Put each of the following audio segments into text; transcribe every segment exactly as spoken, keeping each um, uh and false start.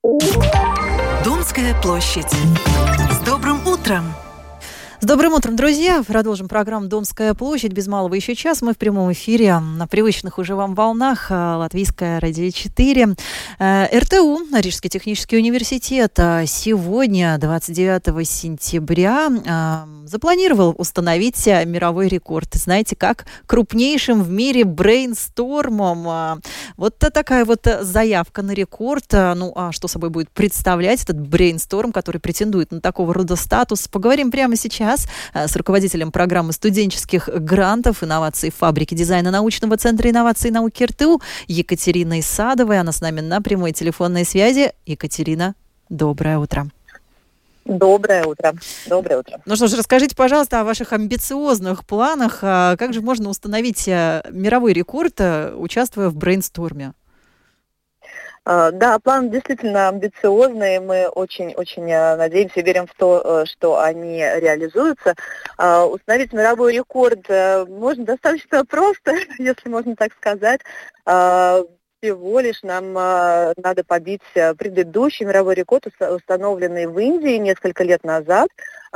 Домская площадь. С добрым утром! С добрым утром, друзья! Продолжим программу «Домская площадь». Без малого еще час. Мы в прямом эфире на привычных уже вам волнах. Латвийское радио четыре. эр тэ у, Рижский технический университет, сегодня, двадцать девятого сентября, запланировал установить мировой рекорд. Знаете, как крупнейшим в мире брейнстормом. Вот такая вот заявка на рекорд. Ну, а что собой будет представлять этот брейнсторм, который претендует на такого рода статус? Поговорим прямо сейчас с руководителем программы студенческих грантов инноваций фабрики дизайна научного центра инноваций и науки эр тэ у Екатериной Садовой. Она с нами на прямой телефонной связи. Екатерина, доброе утро. Доброе утро. Доброе утро. Ну что ж, расскажите, пожалуйста, о ваших амбициозных планах. Как же можно установить мировой рекорд, участвуя в брейнсторме? Да, план действительно амбициозный. Мы очень-очень надеемся и верим в то, что они реализуются. Установить мировой рекорд можно достаточно просто, если можно так сказать. Всего лишь нам надо побить предыдущий мировой рекорд, установленный в Индии несколько лет назад,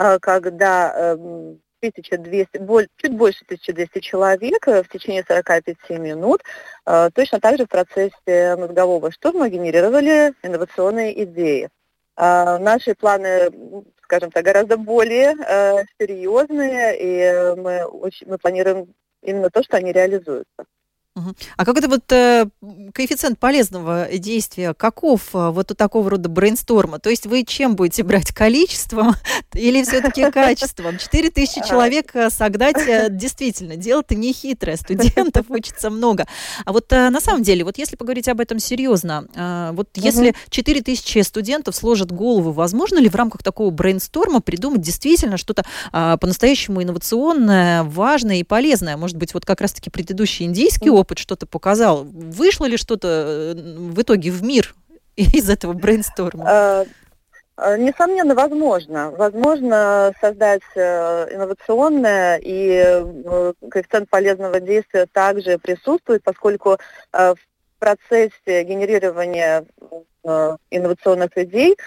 когда тысяча двести, чуть больше тысячи двухсот человек в течение сорока пяти минут точно так же в процессе мозгового штурма генерировали инновационные идеи. Наши планы, скажем так, гораздо более серьезные, и мы, очень, мы планируем именно то, что они реализуются. А как это вот э, коэффициент полезного действия, каков э, вот у такого рода брейнсторма? То есть вы чем будете брать, количеством или все-таки качеством? Четыре тысячи человек согнать э, действительно, дело-то не хитрое, студентов учится много. А вот э, на самом деле, вот если поговорить об этом серьезно, э, вот если четыре тысячи студентов сложат голову, возможно ли в рамках такого брейнсторма придумать действительно что-то э, по-настоящему инновационное, важное и полезное? Может быть, вот как раз-таки предыдущий индийский опыт что-то показал. Вышло ли что-то в итоге в мир из этого брейнсторма? Несомненно, возможно. Возможно создать инновационное, и коэффициент полезного действия также присутствует, поскольку в процессе генерирования инновационных идей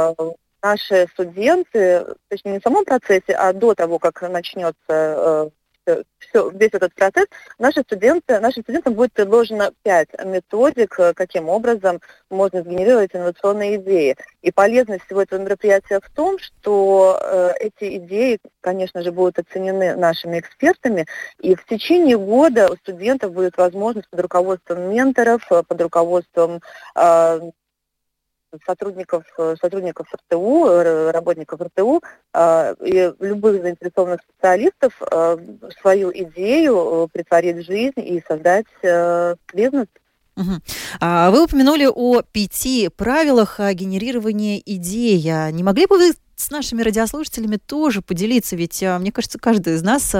наши студенты, точнее не в самом процессе, а до того, как начнется Все, весь этот процесс, наши студенты, нашим студентам будет предложено пять методик, каким образом можно сгенерировать инновационные идеи. И полезность всего этого мероприятия в том, что э, эти идеи, конечно же, будут оценены нашими экспертами, и в течение года у студентов будет возможность под руководством менторов, под руководством э, сотрудников, сотрудников эр тэ у, работников эр тэ у и любых заинтересованных специалистов свою идею притворить в жизнь и создать бизнес. Угу. А вы упомянули о пяти правилах генерирования идей. Не могли бы вы с нашими радиослушателями тоже поделиться? Ведь, мне кажется, каждый из нас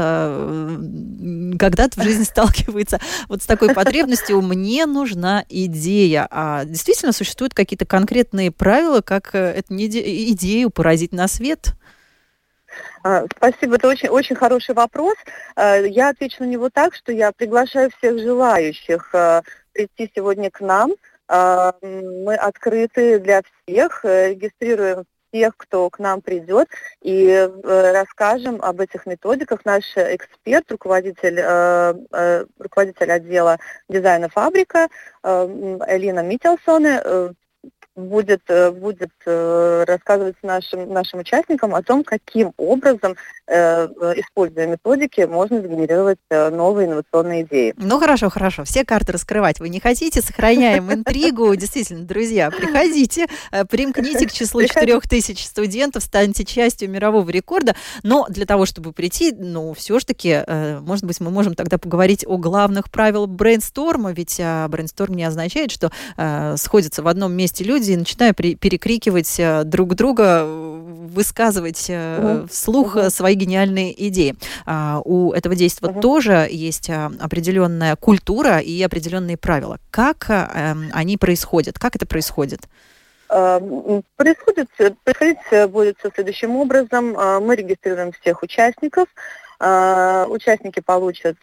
когда-то в жизни сталкивается вот с такой потребностью: «мне нужна идея». А действительно существуют какие-то конкретные правила, как эту идею поразить на свет? Спасибо, это очень, очень хороший вопрос. Я отвечу на него так, что я приглашаю всех желающих прийти сегодня к нам. Мы открыты для всех, регистрируем тех, кто к нам придет, и расскажем об этих методиках. Наш эксперт, руководитель, руководитель отдела дизайна фабрика Элина Мителсоне будет, будет рассказывать нашим, нашим участникам о том, каким образом, используя методики, можно сгенерировать новые инновационные идеи. Ну, хорошо, хорошо. Все карты раскрывать вы не хотите. Сохраняем интригу. Действительно, друзья, приходите, примкните к числу четырех тысяч студентов, станьте частью мирового рекорда. Но для того, чтобы прийти, ну, все-таки, может быть, мы можем тогда поговорить о главных правилах брейнсторма, ведь брейнсторм не означает, что сходятся в одном месте люди и начинают перекрикивать друг друга, высказывать uh-huh. вслух uh-huh. свои гениальные идеи. А, у этого действия uh-huh. тоже есть определенная культура и определенные правила. Как а, они происходят? Как это происходит? Происходит, происходить будет следующим образом. Мы регистрируем всех участников. Участники получат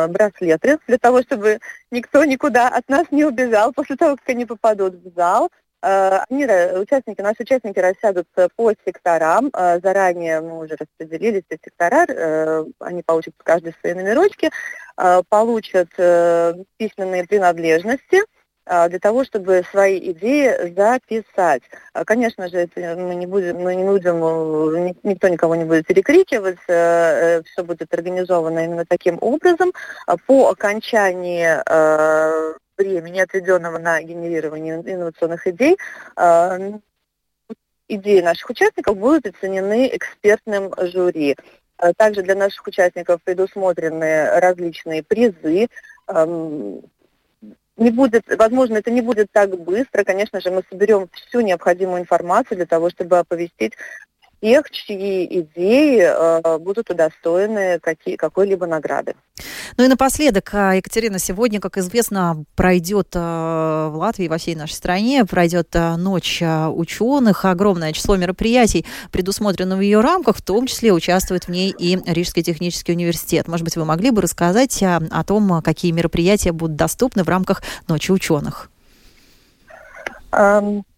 браслеты для того, чтобы никто никуда от нас не убежал после того, как они попадут в зал. Они, участники, наши участники рассядутся по секторам. Заранее мы уже распределили все сектора. Они получат каждый свои номерочки, получат письменные принадлежности для того, чтобы свои идеи записать. Конечно же, это мы не будем, мы не будем, никто никого не будет перекрикивать, все будет организовано именно таким образом. По окончании времени, отведенного на генерирование инновационных идей, идеи наших участников будут оценены экспертным жюри. Также для наших участников предусмотрены различные призы. Не будет, возможно, это не будет так быстро. Конечно же, мы соберем всю необходимую информацию для того, чтобы оповестить тех, чьи идеи э, будут удостоены какие, какой-либо награды. Ну и напоследок, Екатерина, сегодня, как известно, пройдет э, в Латвии, во всей нашей стране, пройдет э, ночь э, ученых. Огромное число мероприятий предусмотрено в ее рамках, в том числе участвует в ней и Рижский технический университет. Может быть, вы могли бы рассказать э, о том, какие мероприятия будут доступны в рамках Ночи ученых? Um...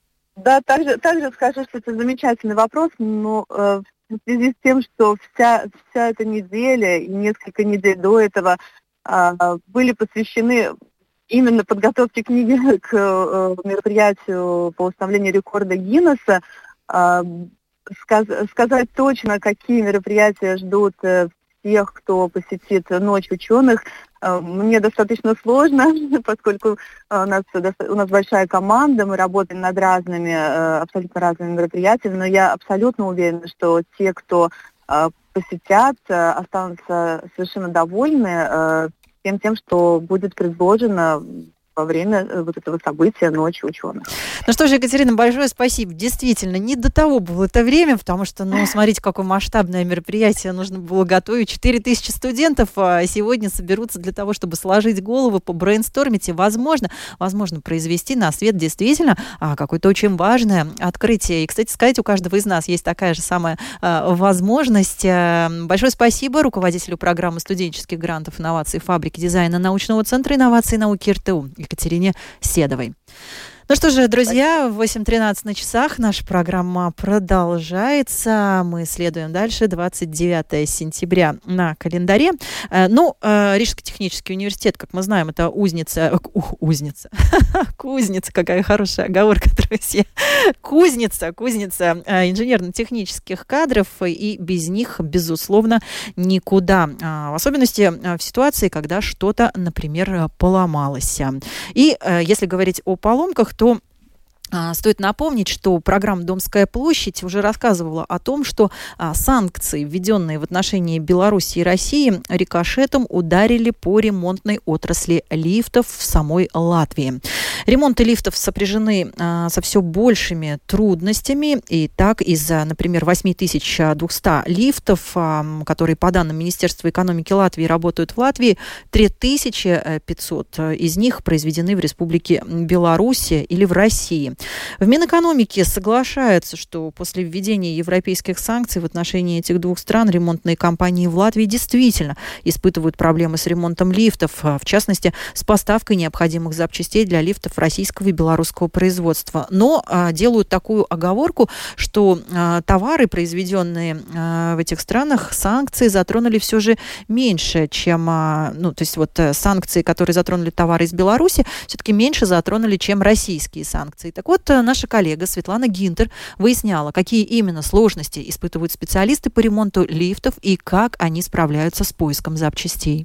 Да, также, также скажу, что это замечательный вопрос, но э, в связи с тем, что вся, вся эта неделя и несколько недель до этого э, были посвящены именно подготовке книги к э, мероприятию по установлению рекорда Гиннесса, э, сказ, сказать точно, какие мероприятия ждут э, тех, кто посетит Ночь ученых, мне достаточно сложно, поскольку у нас, у нас большая команда, мы работаем над разными, абсолютно разными мероприятиями, но я абсолютно уверена, что те, кто посетят, останутся совершенно довольны тем, тем, что будет предложено во время вот этого события Ночи ученых. Ну что ж, Екатерина, большое спасибо. Действительно, не до того было это время, потому что, ну, смотрите, какое масштабное мероприятие нужно было готовить. четыре тысячи студентов сегодня соберутся для того, чтобы сложить головы, побрейнстормить и, возможно, возможно, произвести на свет действительно какое-то очень важное открытие. И, кстати сказать, у каждого из нас есть такая же самая возможность. Большое спасибо руководителю программы студенческих грантов инноваций фабрики дизайна научного центра инноваций и науки РТУ Екатерине Седовой. Ну что же, друзья, восемь тринадцать на часах. Наша программа продолжается. Мы следуем дальше. двадцать девятое сентября на календаре. Ну, Рижский технический университет, как мы знаем, это узница... Узница. Кузница, какая хорошая оговорка, друзья. Кузница, кузница инженерно-технических кадров. И без них, безусловно, никуда. В особенности в ситуации, когда что-то, например, поломалось. И если говорить о поломках, то стоит напомнить, что программа «Домская площадь» уже рассказывала о том, что а, санкции, введенные в отношении Беларуси и России, рикошетом ударили по ремонтной отрасли лифтов в самой Латвии. Ремонты лифтов сопряжены а, со все большими трудностями. И так, из, например, восемь тысяч двести лифтов, а, которые, по данным Министерства экономики Латвии, работают в Латвии, три тысячи пятьсот из них произведены в Республике Беларусь или в России. В Минэкономике соглашаются, что после введения европейских санкций в отношении этих двух стран ремонтные компании в Латвии действительно испытывают проблемы с ремонтом лифтов, в частности, с поставкой необходимых запчастей для лифтов российского и белорусского производства. Но а, делают такую оговорку, что а, товары, произведенные а, в этих странах, санкции затронули все же меньше, чем... А, ну, то есть вот санкции, которые затронули товары из Беларуси, все-таки меньше затронули, чем российские санкции. Так вот, наша коллега Светлана Гинтер выясняла, какие именно сложности испытывают специалисты по ремонту лифтов и как они справляются с поиском запчастей.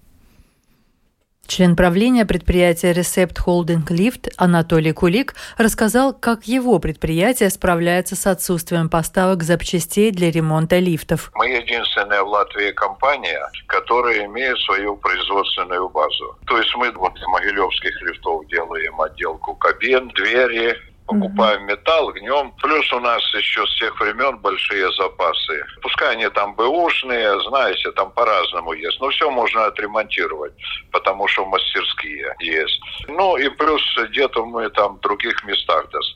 Член правления предприятия Recept Holding Lift Анатолий Кулик рассказал, как его предприятие справляется с отсутствием поставок запчастей для ремонта лифтов. Мы единственная в Латвии компания, которая имеет свою производственную базу. То есть мы вот из могилевских лифтов делаем отделку кабин, двери, покупаем металл, гнем. Плюс у нас еще с тех времен большие запасы. Пускай они там бэушные, знаете, там по-разному есть. Но все можно отремонтировать, потому что мастерские есть. Ну и плюс где-то мы там в других местах достаем.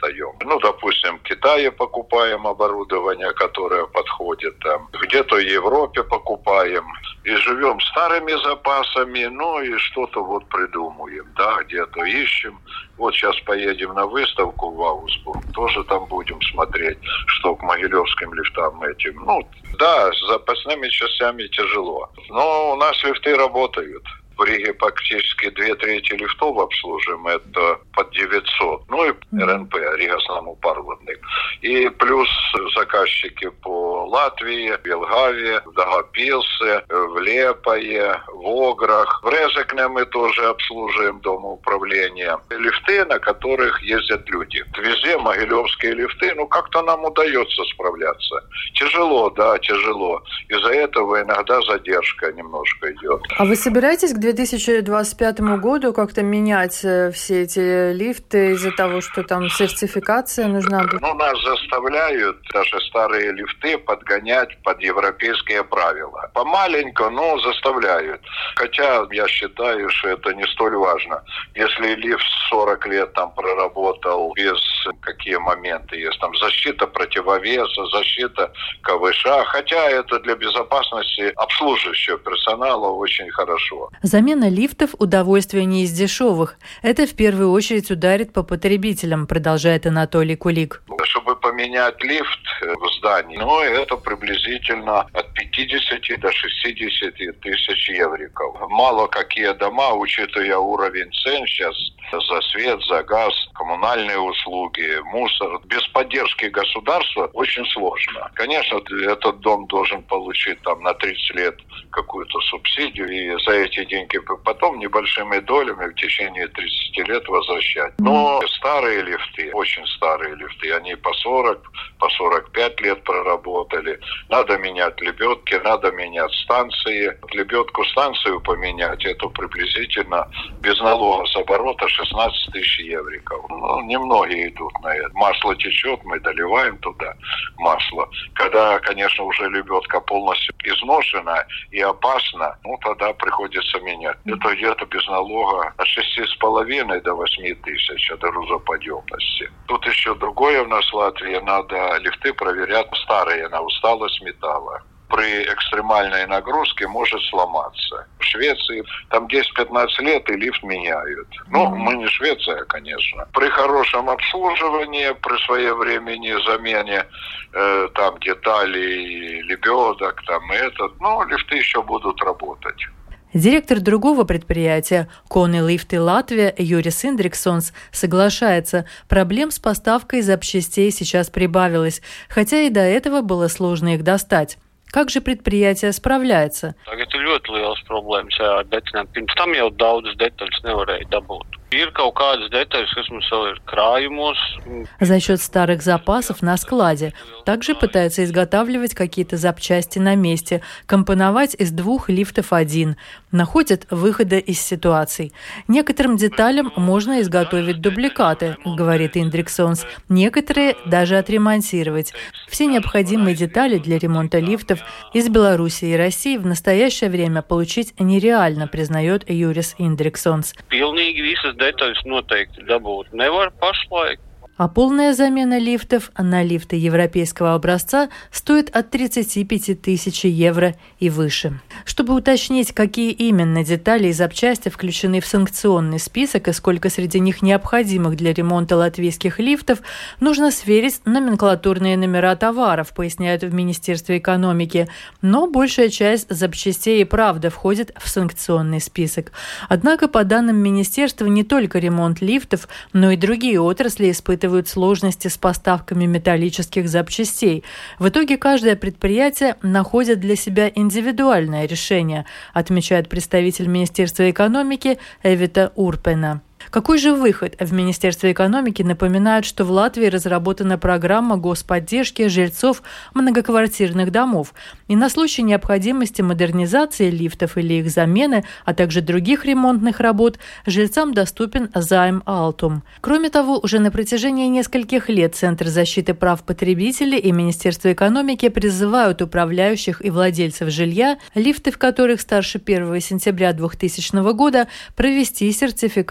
Ну, допустим, в Китае покупаем оборудование, которое подходит там. Где-то в Европе покупаем. И живем старыми запасами, ну и что-то вот придумаем, да, где-то ищем. Вот сейчас поедем на выставку в Аугсбург, тоже там будем смотреть, что к могилевским лифтам этим. Ну, да, с запасными частями тяжело. Но у нас лифты работают. В Риге практически две трети лифтов обслуживаем, это под девятьсот. Ну и РНП, Рига самопарводник. И плюс заказчики по Латвии, Белгавии, в Дагопилсе, в Лепое, в Ограх. В Резекне мы тоже обслуживаем домоуправление. Лифты, на которых ездят люди. Везде могилевские лифты, ну как-то нам удается справляться. Тяжело, да, тяжело. Из-за этого иногда задержка немножко идет. А вы собираетесь к две тысячи двадцать пятому году как-то менять все эти лифты из-за того, что там сертификация нужна будет? Ну, нас заставляют даже старые лифты подгонять под европейские правила. Помаленьку, но заставляют. Хотя я считаю, что это не столь важно. Если лифт сорок лет там проработал без какие моменты есть, там защита противовеса, защита КВШ, хотя это для безопасности обслуживающего персонала очень хорошо. Замена лифтов – удовольствие не из дешевых. Это в первую очередь ударит по потребителям, продолжает Анатолий Кулик. Чтобы поменять лифт в здании, ну, это приблизительно от пятидесяти до шестидесяти тысяч евриков. Мало какие дома, учитывая уровень цен сейчас за свет, за газ, коммунальные услуги, мусор. Без поддержки государства очень сложно. Конечно, этот дом должен получить там на тридцать лет какую-то субсидию, и за эти деньги потом небольшими долями в течение тридцати лет возвращать. Но старые лифты, очень старые лифты, они по сорок, по сорок пять лет проработали. Надо менять лебедки, надо менять станции. Лебедку, станцию поменять, это приблизительно без налога с оборота шестнадцать тысяч евриков. Ну, немногие идут на это. Масло течет, мы доливаем туда масло. Когда, конечно, уже лебедка полностью изношена и опасна, ну, тогда приходится менять. Это где-то без налога от шести с половиной до восьми тысяч от грузоподъемности. Тут еще другое у нас в Латвии. Надо лифты проверять старые на усталость металла. При экстремальной нагрузке может сломаться. В Швеции там десять-пятнадцать лет и лифт меняют. Ну, mm-hmm. мы не Швеция, конечно. При хорошем обслуживании, при своевременной замене э, там деталей, лебедок, там этот, ну, лифты еще будут работать. Директор другого предприятия «Кони лифты Латвия» Юрис Индриксонс соглашается, проблем с поставкой запчастей сейчас прибавилось, хотя и до этого было сложно их достать. Как же предприятие справляется? Tagad ir ļoti liels problēmas ar detaļām. Pirms tam jau daudzas detaļas nevarēja dabūt. Ir kaut kādas detaļas, kas mums vēl ir krājumos. За счет старых запасов на складе. Также пытается изготавливать какие-то запчасти на месте, компоновать из двух лифтов один. Находят выходы из ситуаций. Некоторым деталям можно изготовить дубликаты, говорит Индриксонс. Некоторые даже отремонтировать. Все необходимые детали для ремонта лифтов из Беларуси и России в настоящее время получить нереально, признает Юрис Индриксонс. А полная замена лифтов на лифты европейского образца стоит от тридцати пяти тысяч евро и выше. Чтобы уточнить, какие именно детали и запчасти включены в санкционный список и сколько среди них необходимых для ремонта латвийских лифтов, нужно сверить номенклатурные номера товаров, поясняют в Министерстве экономики. Но большая часть запчастей и правда входит в санкционный список. Однако, по данным Министерства, не только ремонт лифтов, но и другие отрасли испытывают сложности с поставками металлических запчастей. В итоге каждое предприятие находит для себя индивидуальное решение, отмечает представитель Министерства экономики Эвита Урпена. Какой же выход? В Министерстве экономики напоминают, что в Латвии разработана программа господдержки жильцов многоквартирных домов. И на случай необходимости модернизации лифтов или их замены, а также других ремонтных работ, жильцам доступен займ Алтум. Кроме того, уже на протяжении нескольких лет Центр защиты прав потребителей и Министерство экономики призывают управляющих и владельцев жилья, лифты в которых старше первого сентября двухтысячного года, провести сертификацию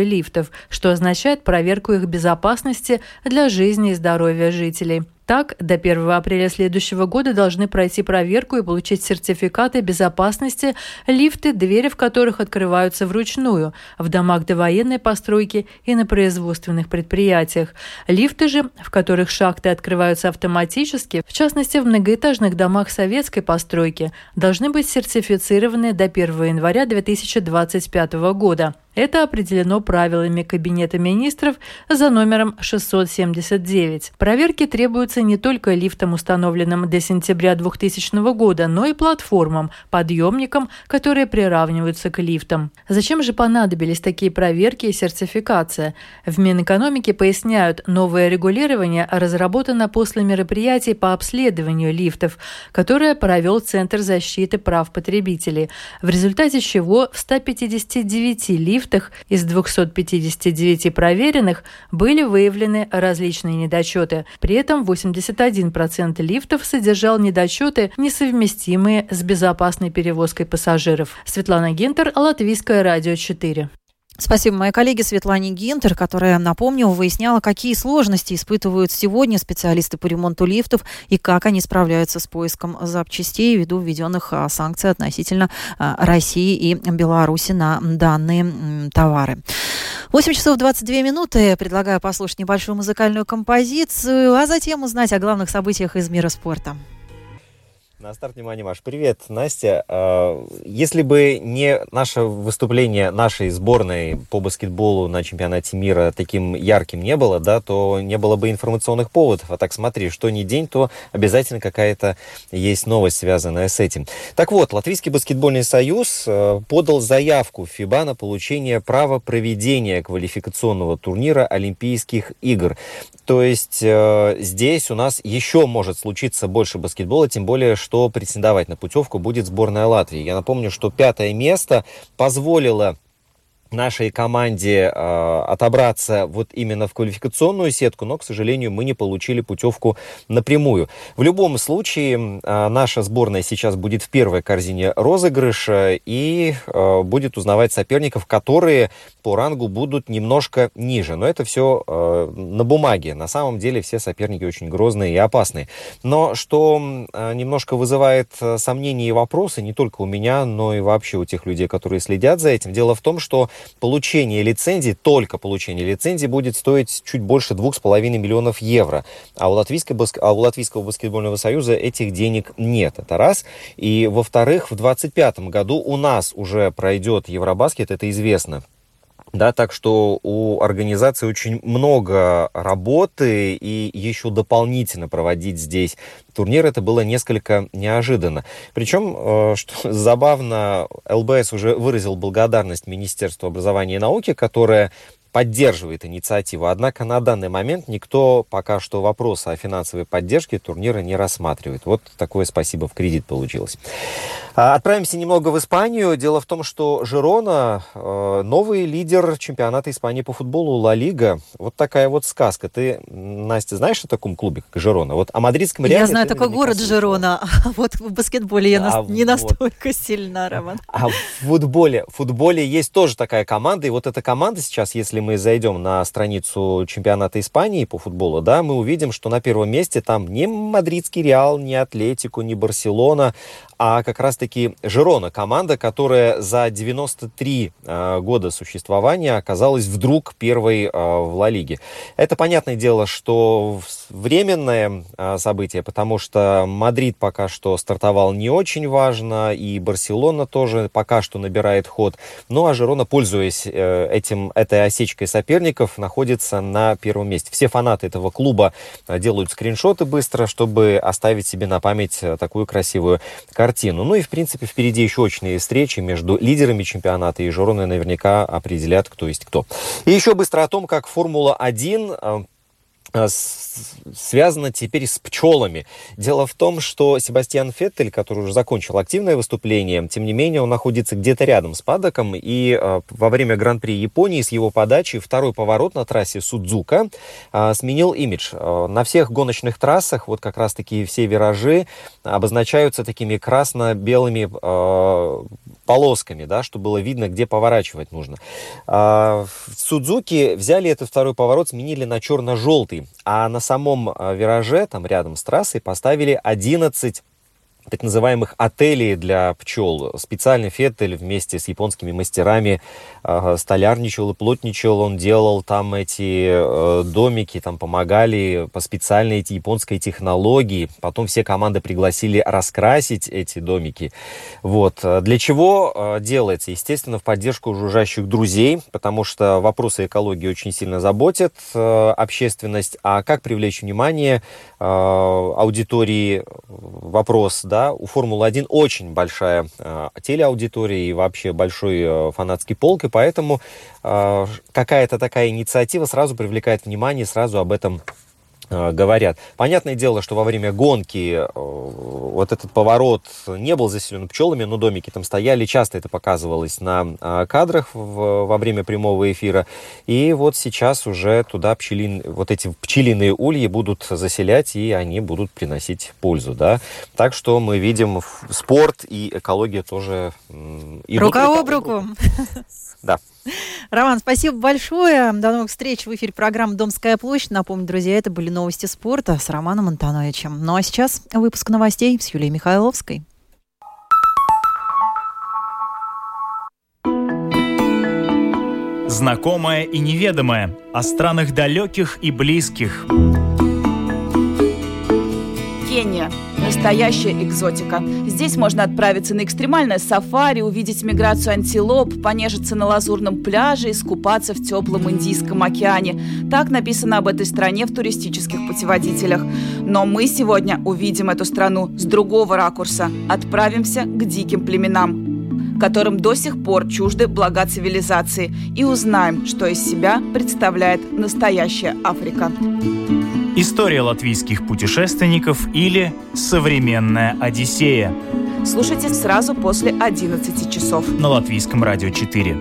лифтов, что означает проверку их безопасности для жизни и здоровья жителей. Так, до первого апреля следующего года должны пройти проверку и получить сертификаты безопасности лифты, двери в которых открываются вручную, в домах довоенной постройки и на производственных предприятиях. Лифты же, в которых шахты открываются автоматически, в частности в многоэтажных домах советской постройки, должны быть сертифицированы до первого января две тысячи двадцать пятого года. Это определено правилами Кабинета министров за номером шестьсот семьдесят девять. Проверки требуются не только лифтам, установленным до сентября двухтысячного года, но и платформам, подъемникам, которые приравниваются к лифтам. Зачем же понадобились такие проверки и сертификация? В Минэкономике поясняют, новое регулирование разработано после мероприятий по обследованию лифтов, которое провел Центр защиты прав потребителей, в результате чего в ста пятидесяти девяти лифтах из двухсот пятидесяти девяти проверенных были выявлены различные недочеты. При этом восемьдесят один процент лифтов содержал недочеты, несовместимые с безопасной перевозкой пассажиров. Светлана Гинтер, Латвийское радио четыре. Спасибо моей коллеге Светлане Гинтер, которая, напомню, выясняла, какие сложности испытывают сегодня специалисты по ремонту лифтов и как они справляются с поиском запчастей ввиду введенных санкций относительно России и Беларуси на данные товары. восемь часов двадцать две минуты. Предлагаю послушать небольшую музыкальную композицию, а затем узнать о главных событиях из мира спорта. На старт, внимание, Маш. Привет, Настя. Если бы не наше выступление нашей сборной по баскетболу на чемпионате мира таким ярким не было, да, то не было бы информационных поводов. А так смотри, что ни день, то обязательно какая-то есть новость, связанная с этим. Так вот, Латвийский баскетбольный союз подал заявку в ФИБА на получение права проведения квалификационного турнира Олимпийских игр. То есть здесь у нас еще может случиться больше баскетбола, тем более, что что претендовать на путевку будет сборная Латвии. Я напомню, что пятое место позволило нашей команде э, отобраться вот именно в квалификационную сетку, но, к сожалению, мы не получили путевку напрямую. В любом случае, э, наша сборная сейчас будет в первой корзине розыгрыша и э, будет узнавать соперников, которые по рангу будут немножко ниже. Но это все э, на бумаге. На самом деле все соперники очень грозные и опасные. Но что э, немножко вызывает сомнения и вопросы не только у меня, но и вообще у тех людей, которые следят за этим. Дело в том, что получение лицензии, только получение лицензии будет стоить чуть больше двух с половиной миллионов евро. А у, Латвийского, а у Латвийского баскетбольного союза этих денег нет. Это раз. И во-вторых, в двадцать пятом году у нас уже пройдет Евробаскет, это известно. Да, так что у организации очень много работы, и еще дополнительно проводить здесь турнир, это было несколько неожиданно. Причем, что забавно, ЛБС уже выразил благодарность Министерству образования и науки, которое поддерживает инициативу. Однако на данный момент никто пока что вопросы о финансовой поддержке турнира не рассматривает. Вот такое спасибо в кредит получилось. Отправимся немного в Испанию. Дело в том, что Жирона э, новый лидер чемпионата Испании по футболу Ла Лига. Вот такая вот сказка. Ты, Настя, знаешь о таком клубе, как Жирона? Вот о мадридском Реале. Я знаю такой город Жирона, а вот в баскетболе я а не вот. настолько сильна, Роман. А в футболе, в футболе есть тоже такая команда, и вот эта команда сейчас, если мы зайдем на страницу чемпионата Испании по футболу, да, мы увидим, что на первом месте там не мадридский Реал, не Атлетико, не Барселона, а как раз-таки Жирона, команда, которая за девяносто три э, года существования оказалась вдруг первой э, в Ла Лиге. Это, понятное дело, что временное э, событие, потому что Мадрид пока что стартовал не очень важно, и Барселона тоже пока что набирает ход. Ну а Жирона, пользуясь э, этим, этой осечкой соперников, находится на первом месте. Все фанаты этого клуба э, делают скриншоты быстро, чтобы оставить себе на память э, такую красивую картину. Картину. Ну и, в принципе, впереди еще очные встречи между лидерами чемпионата, и Жирона наверняка определят, кто есть кто. И еще быстро о том, как Формула один связано теперь с пчелами. Дело в том, что Себастьян Феттель, который уже закончил активное выступление, тем не менее он находится где-то рядом с паддоком, и э, во время Гран-при Японии с его подачи второй поворот на трассе Судзука э, сменил имидж. Э, на всех гоночных трассах вот как раз-таки все виражи обозначаются такими красно-белыми э, полосками, да, чтобы было видно, где поворачивать нужно. Э, в Судзуки взяли этот второй поворот, сменили на черно-желтый. А на самом вираже, там рядом с трассой, поставили одиннадцать так называемых отелей для пчел. Специально Феттель вместе с японскими мастерами э, столярничал и плотничал. Он делал там эти э, домики, там помогали по специальной эти японской технологии. Потом все команды пригласили раскрасить эти домики. Вот. Для чего э, делается? Естественно, в поддержку жужжащих друзей, потому что вопросы экологии очень сильно заботят э, общественность. А как привлечь внимание э, аудитории? Вопрос, да? У Формулы-один очень большая э, телеаудитория и вообще большой э, фанатский полк, и поэтому э, какая-то такая инициатива сразу привлекает внимание, сразу об этом э, говорят. Понятное дело, что во время гонки э, вот этот поворот не был заселен пчелами, но домики там стояли, часто это показывалось на э, кадрах в, во время прямого эфира, и вот сейчас уже туда пчелин, вот эти пчелиные ульи будут заселять, и они будут приносить пользу, да. Так что мы видим спорт и экология тоже идут рука об руку. Да. Роман, спасибо большое. До новых встреч в эфире программы «Домская площадь». Напомню, друзья, это были новости спорта с Романом Антоновичем. Ну а сейчас выпуск новостей с Юлией Михайловской. Знакомое и неведомое. О странах далеких и близких. Кения. Настоящая экзотика. Здесь можно отправиться на экстремальное сафари, увидеть миграцию антилоп, понежиться на лазурном пляже, искупаться в теплом Индийском океане. Так написано об этой стране в туристических путеводителях. Но мы сегодня увидим эту страну с другого ракурса. Отправимся к диким племенам, которым до сих пор чужды блага цивилизации, и узнаем, что из себя представляет настоящая Африка. История латвийских путешественников или современная Одиссея. Слушайте сразу после одиннадцати часов. На Латвийском радио четыре.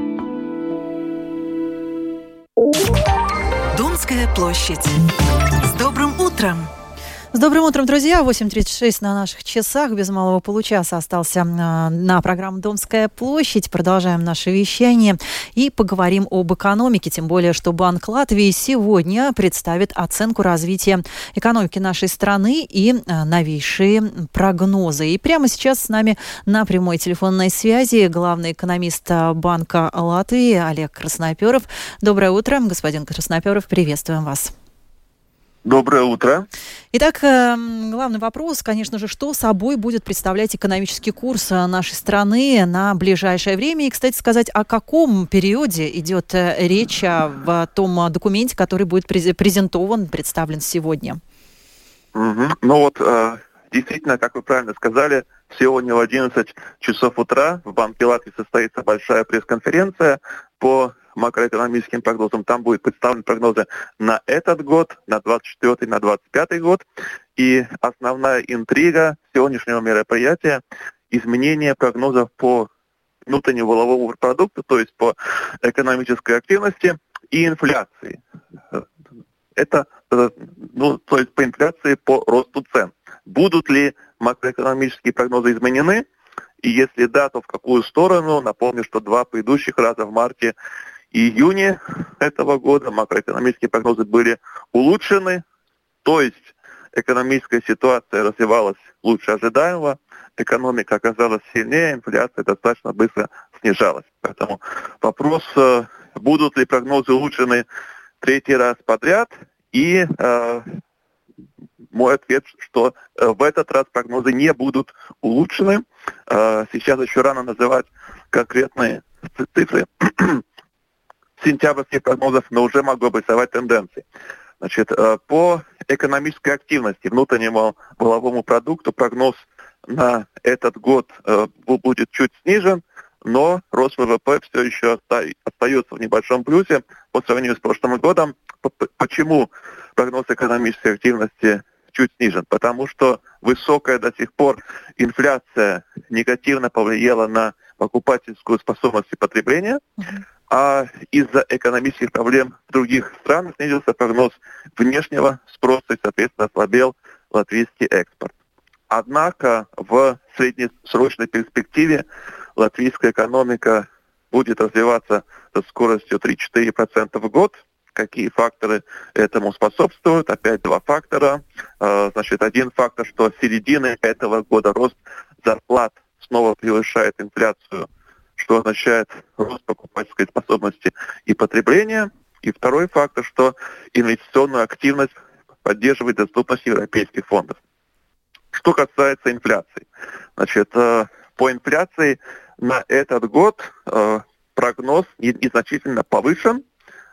Домская площадь. С добрым утром! С добрым утром, друзья. восемь тридцать шесть на наших часах. Без малого получаса остался на программу «Домская площадь». Продолжаем наше вещание и поговорим об экономике. Тем более, что Банк Латвии сегодня представит оценку развития экономики нашей страны и новейшие прогнозы. И прямо сейчас с нами на прямой телефонной связи главный экономист Банка Латвии Олег Красноперов. Доброе утро, господин Красноперов. Приветствуем вас. Доброе утро. Итак, главный вопрос, конечно же, что собой будет представлять экономический курс нашей страны на ближайшее время? И, кстати сказать, о каком периоде идет речь в том документе, который будет презентован, представлен сегодня? Угу. Ну вот, действительно, как вы правильно сказали, сегодня в одиннадцать часов утра в Банке Латвии состоится большая пресс-конференция по макроэкономическим прогнозам. Там будут представлены прогнозы на этот год, на двадцать четвёртый, на двадцать пятый год. И основная интрига сегодняшнего мероприятия – изменение прогнозов по внутреннему валовому продукту, то есть по экономической активности и инфляции. Это, ну, то есть по инфляции, по росту цен. Будут ли макроэкономические прогнозы изменены? И если да, то в какую сторону? Напомню, что два предыдущих раза в марте и июне этого года макроэкономические прогнозы были улучшены, то есть экономическая ситуация развивалась лучше ожидаемого, экономика оказалась сильнее, инфляция достаточно быстро снижалась. Поэтому вопрос, будут ли прогнозы улучшены третий раз подряд, и э, мой ответ, что в этот раз прогнозы не будут улучшены. Э, сейчас еще рано называть конкретные цифры сентябрьских прогнозов, но уже могу обрисовать тенденции. Значит, по экономической активности, внутреннему валовому продукту прогноз на этот год будет чуть снижен, но рост ВВП все еще остается в небольшом плюсе по сравнению с прошлым годом. почему прогноз экономической активности чуть снижен? Потому что высокая до сих пор инфляция негативно повлияла на покупательскую способность и потребление, uh-huh. а из-за экономических проблем в других странах снизился прогноз внешнего спроса и, соответственно, ослабел латвийский экспорт. Однако в среднесрочной перспективе латвийская экономика будет развиваться со скоростью три-четыре процента в год. Какие факторы этому способствуют? Опять два фактора. Значит, один фактор, что с середины этого года рост зарплат снова превышает инфляцию, что означает рост покупательской способности и потребления. И второй фактор, что инвестиционную активность поддерживает доступность европейских фондов. Что касается инфляции. Значит, по инфляции на этот год прогноз незначительно повышен,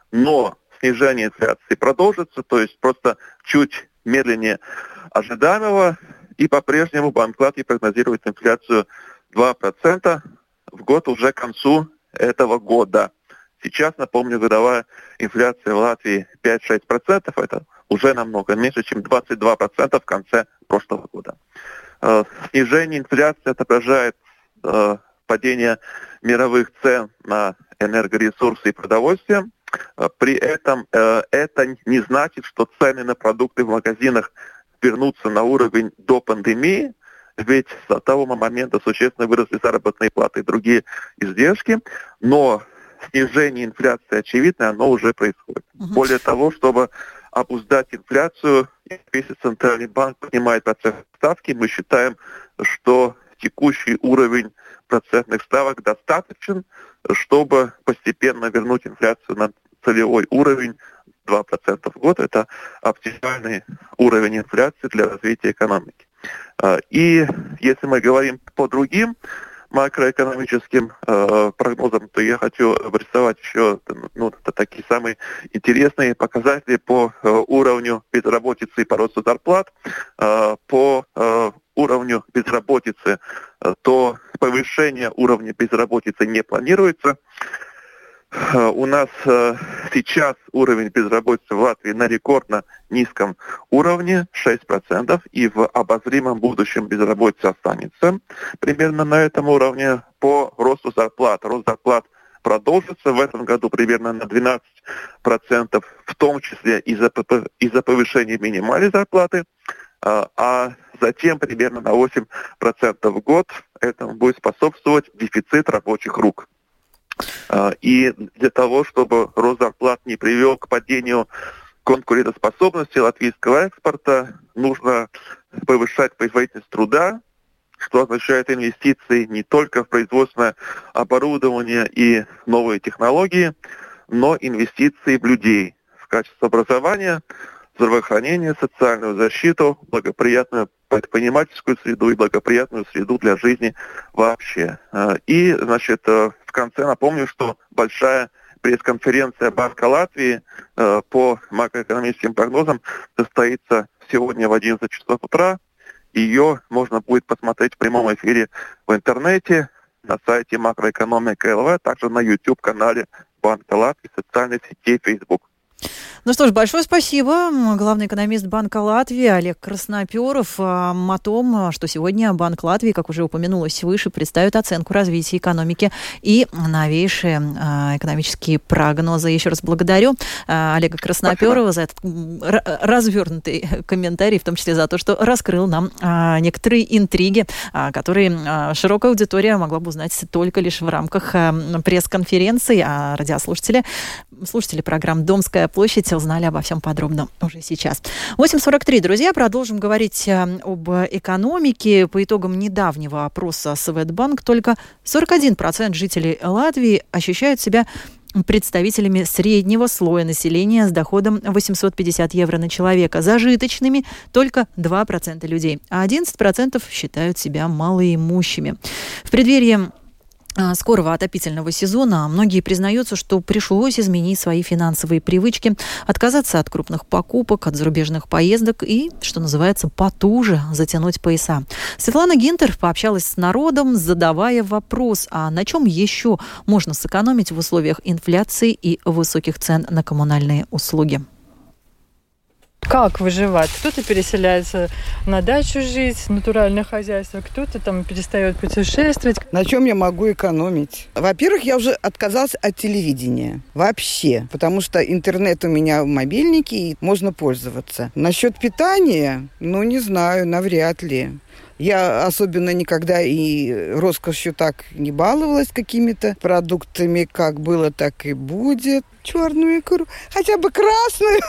но снижение инфляции продолжится, то есть просто чуть медленнее ожидаемого, и по-прежнему Банк Латвии прогнозирует инфляцию два процента в год уже к концу этого года. Сейчас, напомню, годовая инфляция в Латвии пять-шесть процентов, это уже намного меньше, чем двадцать два процента в конце прошлого года. Э, снижение инфляции отображает э, падение мировых цен на энергоресурсы и продовольствие. Э, при этом э, это не значит, что цены на продукты в магазинах вернутся на уровень до пандемии, ведь с того момента существенно выросли заработные платы и другие издержки, но снижение инфляции очевидно, оно уже происходит. Uh-huh. Более того, чтобы обуздать инфляцию, если Центральный банк поднимает процентные ставки, мы считаем, что текущий уровень процентных ставок достаточен, чтобы постепенно вернуть инфляцию на целевой уровень два процента в год. Это оптимальный уровень инфляции для развития экономики. И если мы говорим по другим макроэкономическим э, прогнозам, то я хочу обрисовать еще ну, такие самые интересные показатели по э, уровню безработицы и по росту зарплат. Э, по э, уровню безработицы, э, то повышение уровня безработицы не планируется. У нас э, сейчас уровень безработицы в Латвии на рекордно низком уровне, шесть процентов, и в обозримом будущем безработица останется примерно на этом уровне. По росту зарплат, рост зарплат продолжится в этом году примерно на двенадцать процентов, в том числе из-за, из-за повышения минимальной зарплаты, э, а затем примерно на восемь процентов в год этому будет способствовать дефицит рабочих рук. И для того, чтобы рост зарплат не привел к падению конкурентоспособности латвийского экспорта, нужно повышать производительность труда, что означает инвестиции не только в производственное оборудование и новые технологии, но инвестиции в людей, в качество образования, здравоохранения, социальную защиту, благоприятную предпринимательскую среду и благоприятную среду для жизни вообще. И, значит, в конце напомню, что большая пресс-конференция Банка Латвии по макроэкономическим прогнозам состоится сегодня в одиннадцать часов утра. Ее можно будет посмотреть в прямом эфире в интернете, на сайте Макроэкономика эл ви, также на YouTube-канале Банка Латвии, в социальной сети Facebook. Ну что ж, большое спасибо. Главный экономист Банка Латвии Олег Красноперов о том, что сегодня Банк Латвии, как уже упомянулось выше, представит оценку развития экономики и новейшие экономические прогнозы. Еще раз благодарю Олега Красноперова за этот развернутый комментарий, в том числе за то, что раскрыл нам некоторые интриги, которые широкая аудитория могла бы узнать только лишь в рамках пресс-конференции, а радиослушатели, слушатели программ «Домская площадь» узнали обо всем подробно уже сейчас. восемь сорок три, друзья, продолжим говорить об экономике. По итогам недавнего опроса Swedbank только сорок один процент жителей Латвии ощущают себя представителями среднего слоя населения с доходом восемьсот пятьдесят евро на человека. Зажиточными только два процента людей, а одиннадцать процентов считают себя малоимущими. В преддверии скорого отопительного сезона многие признаются, что пришлось изменить свои финансовые привычки, отказаться от крупных покупок, от зарубежных поездок и, что называется, потуже затянуть пояса. Светлана Гинтер пообщалась с народом, задавая вопрос, а на чем еще можно сэкономить в условиях инфляции и высоких цен на коммунальные услуги. Как выживать? Кто-то переселяется на дачу жить, натуральное хозяйство, кто-то там перестает путешествовать. На чем я могу экономить? Во-первых, я уже отказалась от телевидения. Вообще. Потому что интернет у меня в мобильнике, и можно пользоваться. Насчет питания, ну, не знаю, навряд ли. Я особенно никогда и роскошью так не баловалась какими-то продуктами, как было, так и будет. Черную икру, хотя бы красную,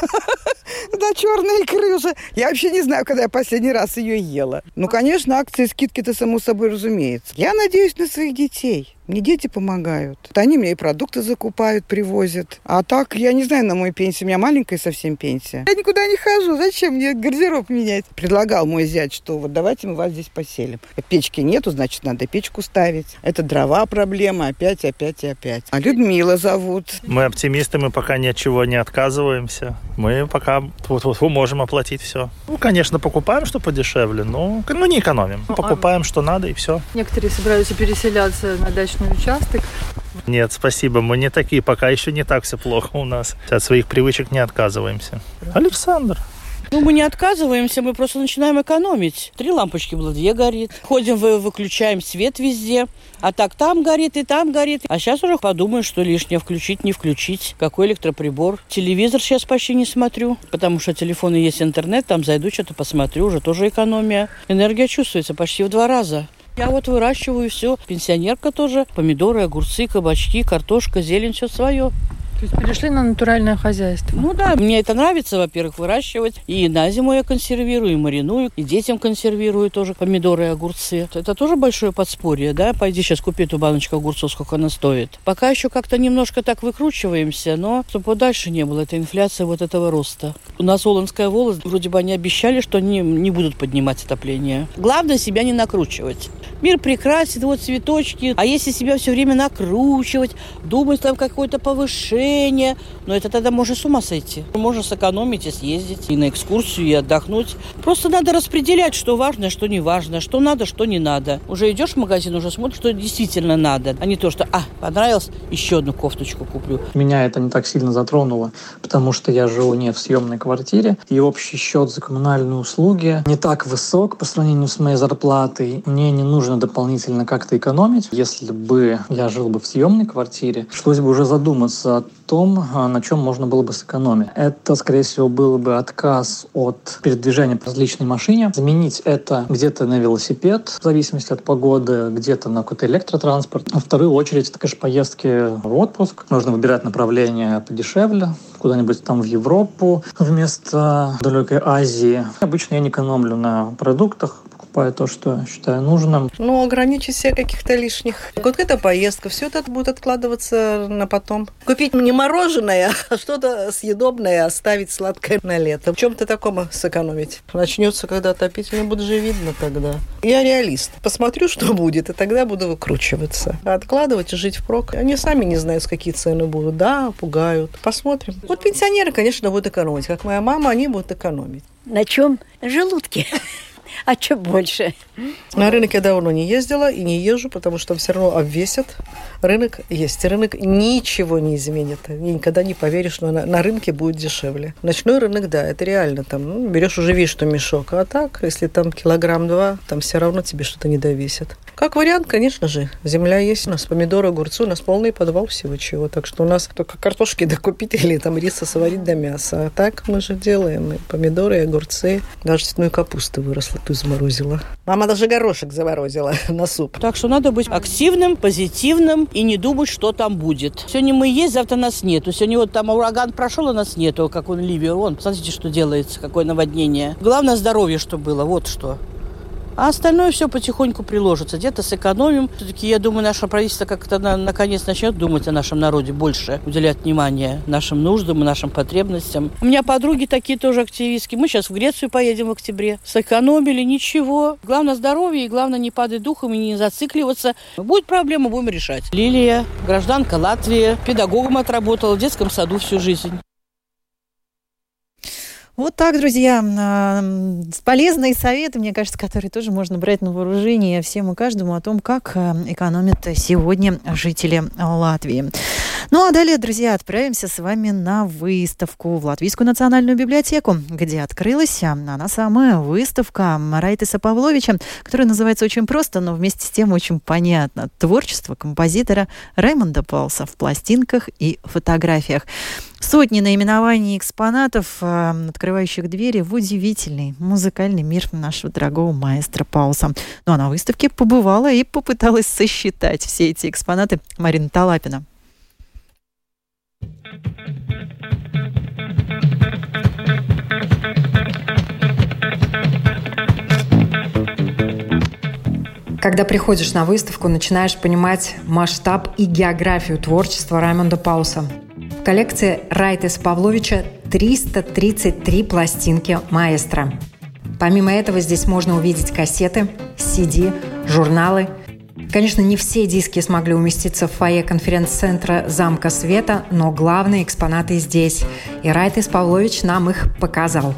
да, черной икры уже. Я вообще не знаю, когда я последний раз ее ела. Ну, конечно, акции, скидки-то само собой разумеется. Я надеюсь на своих детей. Мне дети помогают. Они мне и продукты закупают, привозят. А так, я не знаю, на мою пенсию. У меня маленькая совсем пенсия. Я никуда не хожу. Зачем мне гардероб менять? Предлагал мой зять, что вот давайте мы вас здесь поселим. Печки нету, значит, надо печку ставить. Это дрова проблема. Опять, опять и опять. А Людмила зовут. Мы оптимисты, мы пока ни от чего не отказываемся. Мы пока можем оплатить все. Ну, конечно, покупаем, что подешевле, но ну, не экономим. Покупаем, что надо, и все. Некоторые собираются переселяться на дачный участок. Нет, спасибо, мы не такие, пока еще не так все плохо у нас. От своих привычек не отказываемся. Александр. Ну, мы не отказываемся, мы просто начинаем экономить. Три лампочки было, две горит. Ходим, вы, выключаем свет везде. А так там горит и там горит. А сейчас уже подумаю, что лишнее включить, не включить. Какой электроприбор. Телевизор сейчас почти не смотрю, потому что телефоны есть интернет, там зайду, что-то посмотрю, уже тоже экономия. Энергия чувствуется почти в два раза. Я вот выращиваю все. Пенсионерка тоже. Помидоры, огурцы, кабачки, картошка, зелень, все свое. То есть перешли на натуральное хозяйство. Ну да, мне это нравится, во-первых, выращивать. И на зиму я консервирую, и мариную, и детям консервирую тоже помидоры и огурцы. Это тоже большое подспорье, да? Пойди сейчас купи эту баночку огурцов, сколько она стоит. Пока еще как-то немножко так выкручиваемся, но чтобы подальше не было этой инфляции вот этого роста. У нас Оланская волость, вроде бы они обещали, что они не будут поднимать отопление. Главное себя не накручивать. Мир прекрасен, вот цветочки. А если себя все время накручивать, думать там какое-то повышение, но это тогда можно с ума сойти. Можно сэкономить и съездить, и на экскурсию, и отдохнуть. Просто надо распределять, что важно, что не важно, что надо, что не надо. Уже идешь в магазин, уже смотришь, что действительно надо, а не то, что, а, понравилось, еще одну кофточку куплю. Меня это не так сильно затронуло, потому что я живу не в съемной квартире, и общий счет за коммунальные услуги не так высок по сравнению с моей зарплатой. Мне не нужно дополнительно как-то экономить. Если бы я жил бы в съемной квартире, пришлось бы уже задуматься о том, на чем можно было бы сэкономить. Это, скорее всего, был бы отказ от передвижения по различной машине, заменить это где-то на велосипед, в зависимости от погоды, где-то на какой-то электротранспорт. А в вторую очередь, это, конечно, поездки в отпуск. Нужно выбирать направление подешевле, куда-нибудь там в Европу вместо далекой Азии. Обычно я не экономлю на продуктах, покупаю то, что считаю нужным. Ну, ограничить себя каких-то лишних. Вот эта поездка, все это будет откладываться на потом. Купить не мороженое, а что-то съедобное, оставить сладкое на лето. В чем-то таком сэкономить. Начнется, когда отопительно, будет же видно тогда. Я реалист. Посмотрю, что будет, и тогда буду выкручиваться. А откладывать и жить впрок. Они сами не знают, какие цены будут. Да, пугают. Посмотрим. Вот пенсионеры, конечно, будут экономить. Как моя мама, они будут экономить. На чем? Желудки. А что больше? На рынок я давно не ездила и не езжу, потому что все равно обвесят. Рынок есть. Рынок ничего не изменит. Я никогда не поверишь, что на, на рынке будет дешевле. Ночной рынок, да, это реально. Там ну, берешь уже, видишь, что мешок. А так, если там килограмм-два, там все равно тебе что-то не довесит. Как вариант, конечно же, земля есть. У нас помидоры, огурцы, у нас полный подвал всего чего. Так что у нас только картошки докупить или там риса сварить до мяса. А так мы же делаем. И помидоры, и огурцы. Даже цветную капусту выросла, ту заморозила. Мама даже горошек заморозила на суп. Так что надо быть активным, позитивным и не думать, что там будет. Сегодня мы есть, завтра нас нету. Сегодня вот там ураган прошел, а нас нету, как он ливер. Вон, посмотрите, что делается, какое наводнение. Главное здоровье, что было, вот что. А остальное все потихоньку приложится. Где-то сэкономим. Все-таки, я думаю, наше правительство как-то на, наконец начнет думать о нашем народе больше, уделять внимание нашим нуждам и нашим потребностям. У меня подруги такие тоже активистки. Мы сейчас в Грецию поедем в октябре. Сэкономили, ничего. Главное здоровье и главное не падать духом и не зацикливаться. Будет проблема, будем решать. Лилия, гражданка Латвии, педагогом отработала в детском саду всю жизнь. Вот так, друзья. Полезные советы, мне кажется, которые тоже можно брать на вооружение всем и каждому о том, как экономят сегодня жители Латвии. Ну а далее, друзья, отправимся с вами на выставку в Латвийскую национальную библиотеку, где открылась она самая выставка Райтиса Павловича, которая называется очень просто, но вместе с тем очень понятно. Творчество композитора Раймонда Паулса в пластинках и фотографиях. Сотни наименований экспонатов, э, открывающих двери в удивительный музыкальный мир нашего дорогого маэстро Паулса. Ну а на выставке побывала и попыталась сосчитать все эти экспонаты Марина Талапина. Когда приходишь на выставку, начинаешь понимать масштаб и географию творчества Раймонда Паулса. В коллекции Райтиса Павловича триста тридцать три пластинки маэстро. Помимо этого здесь можно увидеть кассеты, си ди, журналы. Конечно, не все диски смогли уместиться в фойе конференц-центра «Замка Света», но главные экспонаты здесь. И Райтис Павлович нам их показал.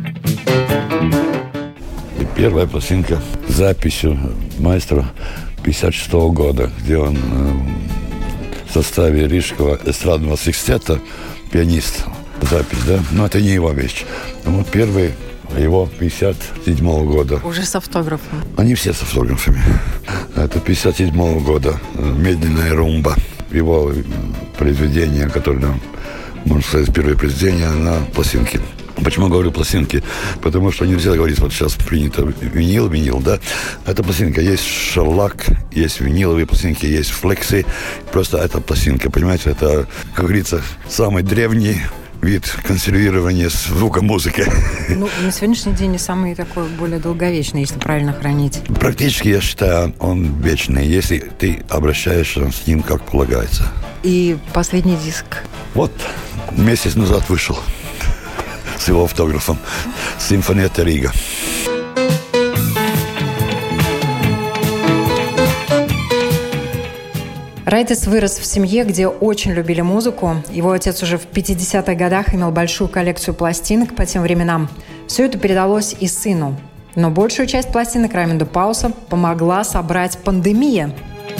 Первая пластинка с записью маэстро пятьдесят шестого года, где он в составе Рижского эстрадного секстета, пианист, запись, да? Но это не его вещь. Вот первый его пятьдесят седьмого года. Уже с автографом. Они все с автографами. Это пятьдесят седьмого года. «Медленная румба». Его произведение, которое, можно сказать, первое произведение на пластинке. Почему я говорю пластинки? Потому что нельзя говорить, вот сейчас принято винил, винил, да? Это пластинка. Есть шерлак, есть виниловые пластинки, есть флексы. Просто это пластинка, понимаете? Это, как говорится, самый древний вид консервирования звука музыки. Ну, на сегодняшний день и самый такой более долговечный, если правильно хранить. Практически, я считаю, он вечный, если ты обращаешься с ним как полагается. И последний диск? Вот, месяц назад вышел. С его автографом. «Симфониetta Рига». Райтис вырос в семье, где очень любили музыку. Его отец уже в пятидесятых годах имел большую коллекцию пластинок по тем временам. Все это передалось и сыну. Но большую часть пластинок Раймонда Паулса помогла собрать пандемия.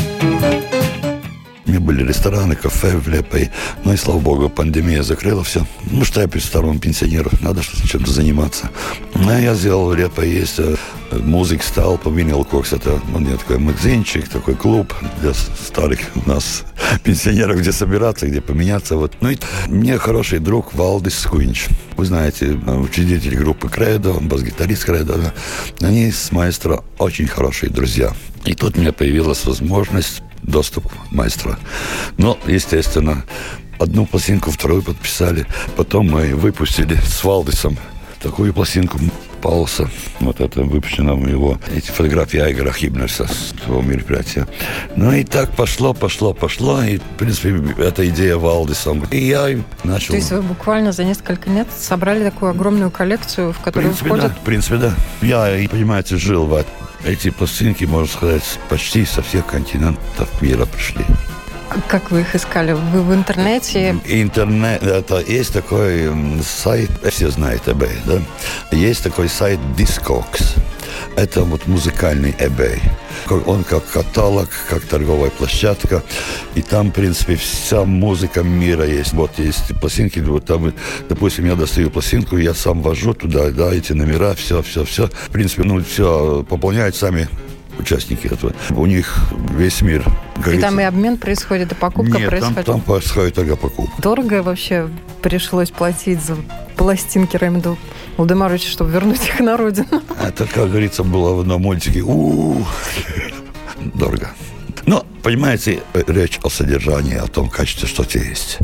У меня были рестораны, кафе в Лепое. Ну и, слава богу, пандемия закрыла все. Ну, что я представлю пенсионеру, надо чем-то заниматься. Ну, я сделал в Лепое, есть музык стал по винил кокс. Это у меня такой магазинчик, такой клуб для старых у нас пенсионеров, где собираться, где поменяться. Вот. Ну и мне хороший друг Валдис Скуинч. Вы знаете, учредитель группы Кредо, бас-гитарист Кредо. Они с маэстро очень хорошие друзья. И тут у меня появилась возможность доступ маэстро. Но, естественно, одну пластинку, вторую подписали. Потом мы выпустили с Валдисом такую пластинку Паулса. Вот это выпущено у него. Эти фотографии Айгора Хибнерса с того мероприятия. Ну и так пошло, пошло, пошло. И, в принципе, эта идея Валдисом. И я начал... То есть вы буквально за несколько лет собрали такую огромную коллекцию, в которую в принципе, входит... Да, в принципе, да. Я, понимаете, жил в этом. Эти пластинки, можно сказать, почти со всех континентов мира пришли. Как вы их искали? Вы в интернете? Интернет, это есть такой сайт, все знают eBay, да? Есть такой сайт Discogs. Это вот музыкальный eBay. Он как каталог, как торговая площадка. И там, в принципе, вся музыка мира есть. Вот есть пластинки, вот там, допустим, я достаю пластинку, я сам вожу туда, да, эти номера, все, все, все. В принципе, ну, все пополняют сами участники этого. У них весь мир. И там и обмен происходит, и покупка Нет, происходит? Там, там происходит только покупка. Дорого вообще пришлось платить за пластинки Раймонда Владимировича, чтобы вернуть их на родину? Это, как говорится, было в одном мультике. У-у-у. Дорого. Но, понимаете, речь о содержании, о том качестве, что тебе есть.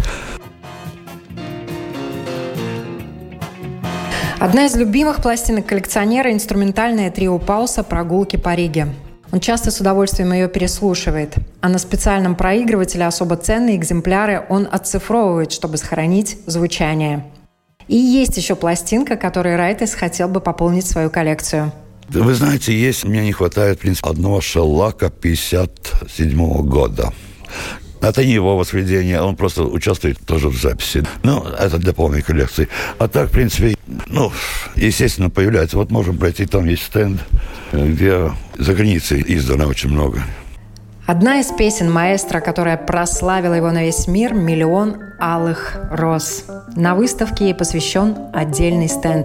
Одна из любимых пластинок коллекционера – инструментальное трио Паулса «Прогулки по Риге». Он часто с удовольствием ее переслушивает, а на специальном проигрывателе особо ценные экземпляры он отцифровывает, чтобы сохранить звучание. И есть еще пластинка, которой Райтис хотел бы пополнить свою коллекцию. Вы знаете, есть, мне не хватает, в принципе, одного шеллака пятьдесят седьмого года. Это не его воспроизведение, он просто участвует тоже в записи. Ну, это для полной коллекции. А так, в принципе, ну, естественно, появляется. Вот можем пройти, там есть стенд, где за границей издано очень много. Одна из песен маэстро, которая прославила его на весь мир, «Миллион алых роз». На выставке ей посвящен отдельный стенд.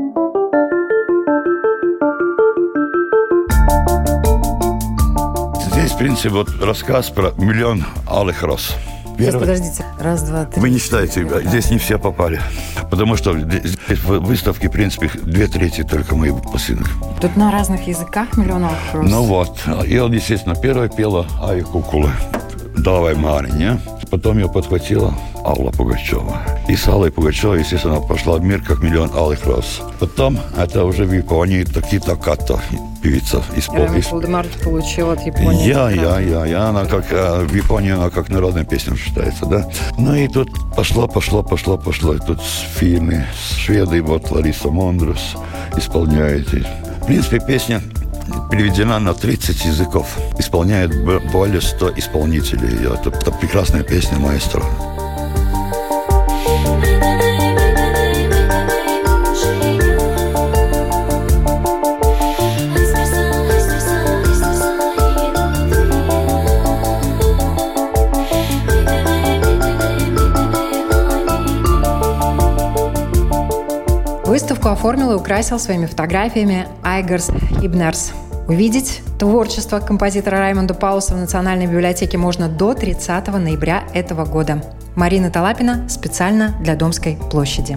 Здесь, в принципе, вот рассказ про миллион алых роз. Сейчас, подождите. Раз, два, три. Вы не считаете, здесь не все попали. Потому что здесь в выставке, в принципе, две трети только моих пластинок. Тут на разных языках «Миллион алых роз». Ну вот. И он, естественно, первая пела Ая Кукула. «Давай, Марине». Потом ее подхватила Алла Пугачева. И с Аллой Пугачевой, естественно, пошла в мир как «Миллион алых роз». Потом это уже в Японии Такита Като, певица. Рами Кулдемарт получила от Японии. Я, я, я, я. Она как в Японии, она как народная песня считается, да. Ну и тут пошло, пошло, пошло, пошло. И тут фильмы, шведы, вот Лариса Мондрус исполняет. В принципе, песня переведена на тридцать языков. Исполняет более ста исполнителей. Это, это прекрасная песня маэстро. Выставку оформил и украсил своими фотографиями Айгарс Ибнерс. Увидеть творчество композитора Раймонда Пауса в Национальной библиотеке можно до тридцатого ноября этого года. Марина Талапина специально для Домской площади.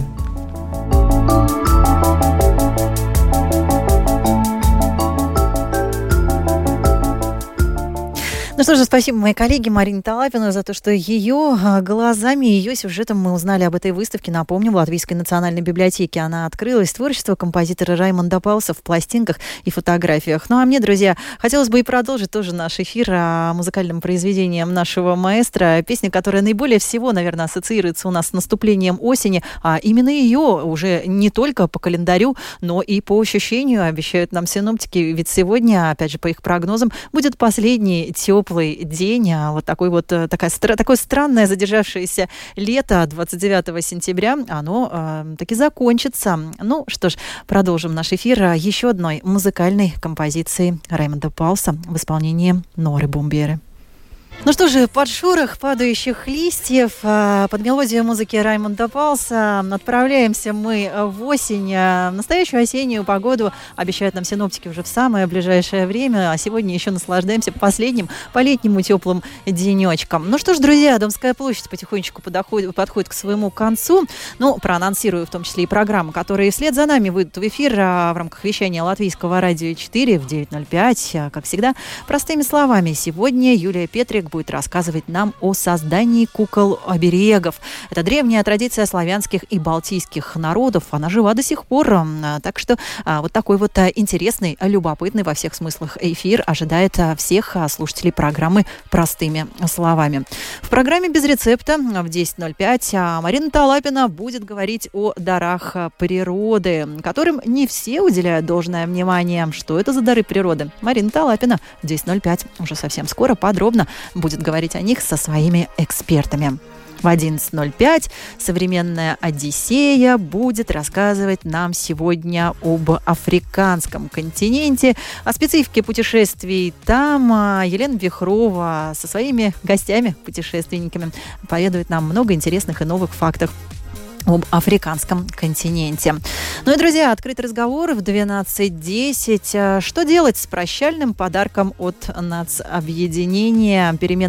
Ну что же, спасибо моей коллеге Марине Талапиной за то, что ее глазами, ее сюжетом мы узнали об этой выставке. Напомню, в Латвийской национальной библиотеке она открылась. Творчество композитора Раймонда Пауса в пластинках и фотографиях. Ну а мне, друзья, хотелось бы и продолжить тоже наш эфир о музыкальном произведении нашего маэстро. Песня, которая наиболее всего, наверное, ассоциируется у нас с наступлением осени. А именно ее уже не только по календарю, но и по ощущению обещают нам синоптики. Ведь сегодня, опять же, по их прогнозам, будет последний теплый день, вот такой вот такая, такое странное задержавшееся лето двадцать девятого сентября, оно э, таки закончится. Ну что ж, продолжим наш эфир еще одной музыкальной композицией Раймонда Пауса в исполнении Норы Бумберы. Ну что же, под шорох падающих листьев, под мелодию музыки Раймонда Пауса отправляемся мы в осень. Настоящую осеннюю погоду обещают нам синоптики уже в самое ближайшее время, а сегодня еще наслаждаемся последним по-летнему теплым денечком. Ну что ж, друзья, Домская площадь потихонечку подходит, подходит к своему концу. Ну, проанонсирую в том числе и программы, которые вслед за нами выйдут в эфир в рамках вещания Латвийского радио четыре в девять ноль пять. Как всегда, простыми словами, сегодня Юлия Петрик будет рассказывать нам о создании кукол-оберегов. Это древняя традиция славянских и балтийских народов. Она жива до сих пор. Так что вот такой вот интересный, любопытный во всех смыслах эфир ожидает всех слушателей программы «Простыми словами». В программе «Без рецепта» в десять ноль пять Марина Талапина будет говорить о дарах природы, которым не все уделяют должное внимание. Что это за дары природы? Марина Талапина в десять ноль пять уже совсем скоро подробно будет говорить о них со своими экспертами. В одиннадцать ноль пять современная Одиссея будет рассказывать нам сегодня об африканском континенте, о специфике путешествий там. Елена Вихрова со своими гостями, путешественниками, поведает нам много интересных и новых фактов об африканском континенте. Ну и, друзья, открытый разговор в двенадцать десять. Что делать с прощальным подарком от нацобъединения? Перемен